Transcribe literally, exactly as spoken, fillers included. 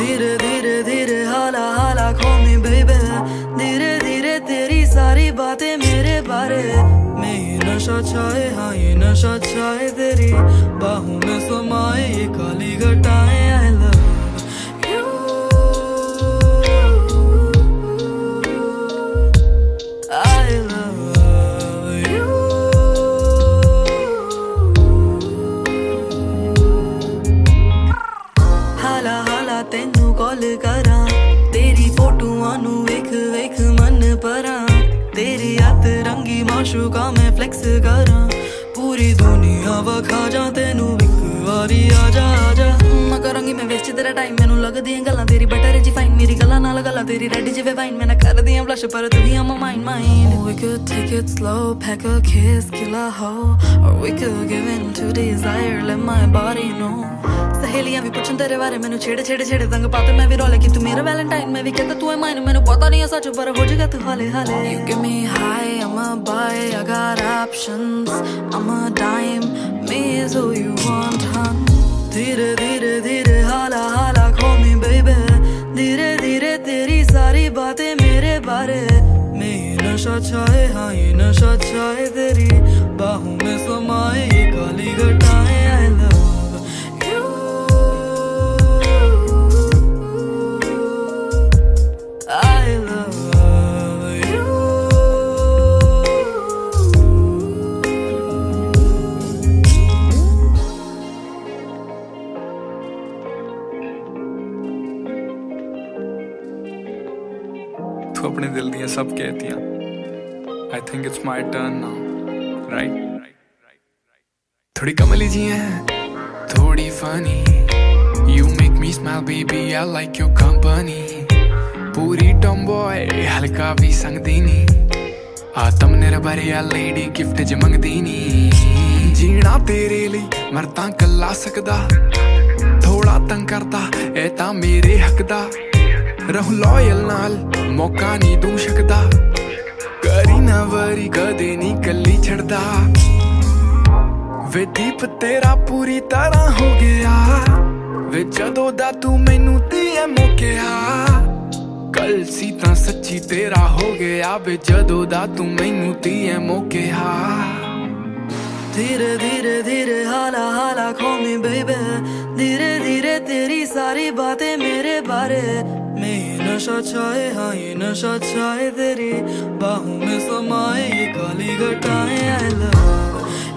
धीरे धीरे धीरे हाला हाला call me baby, धीरे धीरे तेरी सारी बातें मेरे बारे में ये नशा छाए, हाँ ये नशा छाए तेरी बाहों में समाए ये काली घटाएं। I love you, I love you। हाला हाला तेनू कॉल करा, तेरी फोटोआं नू वेख वेख मन परा, तेरी अत रंगी माशूका मैं फ्लेक्स करा, पूरी दुनिया वखा जा तेनू एक वारी आजा आजा। मैं करांगी मैं वेस्ट तेरा टाइम, मैनू लगदी गल्लां तेरी बटर जी फाइन, मेरी गल्लां नाल गल्लां तेरी रेड जिवें वाइन, मैं ना करदी आं ब्लश पर तू ही आ mind mind. We could take it slow, pack a kiss, kill a hoe, or we could give in to desire, let my body know। सहेलियां भी पूछन तेरे बारे, मैनू छेड़े छेड़े छेड़े तंग पाते मैं भी रोले कि तू मेरा वैलेंटाइन, मैं भी कहता तू है माइन, मैनू पता नहीं है सच पर हो जाएगा तू हाले हाले। You give me high, I'm a buy, I got options, I'm a dime, me is who you want, huh? धीरे धीरे धीरे हाला हाला call me baby, धीरे धीरे तेरी सारी बातें मेरे बारे में ये नशा छाए, हाँ ये नशा छाए तेरी बाहों में समाए ये काली घटाएं। I love you, I love you। तू अपने दिल दियां सब कहतियां, I think it's my turn now, right? थोड़ी कमली जी है, थोड़ी funny, you make me smile baby, I like your company। पूरी tomboy, हल्का भी संगदी नी, आतम निर्भर या lady gift ज मंगदी नी। जीना तेरे लिए मरता कल्ला सकदा, थोड़ा तंग करदा ए तां मेरे हक दा, रहूं लॉयल नाल मौका नहीं दूं शकदा, करी ना वरी कदे नहीं कल्ली छड़दा। वे दीप तेरा पूरी तरह हो गया, वे जदों दा तू मैनू दिए मुकिया, कल सी तां सच्ची तेरा हो गया, वे जदों दा तू मैनू दिए मुकिया। धीरे धीरे धीरे हाला हाला call me baby, धीरे धीरे तेरी सारी बातें मेरे बारे में ये नशा छाए, हाँ ये नशा छाए तेरी बाहों में समाए ये काली घटाएं। I love